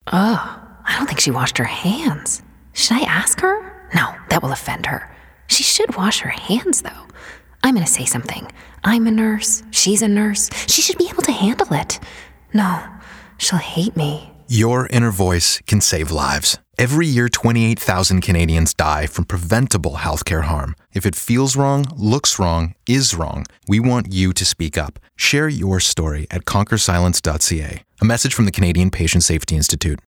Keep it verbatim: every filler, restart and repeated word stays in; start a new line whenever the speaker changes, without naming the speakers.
Ugh, I don't think she washed her hands. Should I ask her? No, that will offend her. She should wash her hands, though. I'm going to say something. I'm a nurse. She's a nurse. She should be able to handle it. No, she'll hate me.
Your inner voice can save lives. Every year, twenty-eight thousand Canadians die from preventable healthcare harm. If it feels wrong, looks wrong, is wrong, we want you to speak up. Share your story at conquer silence dot c a. A message from the Canadian Patient Safety Institute.